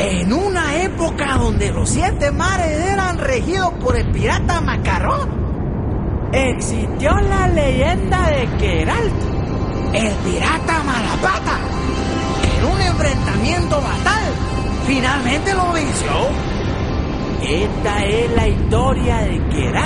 En una época donde los 7 mares eran regidos por el pirata Macarrón, existió la leyenda de Geralt, el pirata Malapata, que en un enfrentamiento fatal finalmente lo venció. Esta es la historia de Geralt.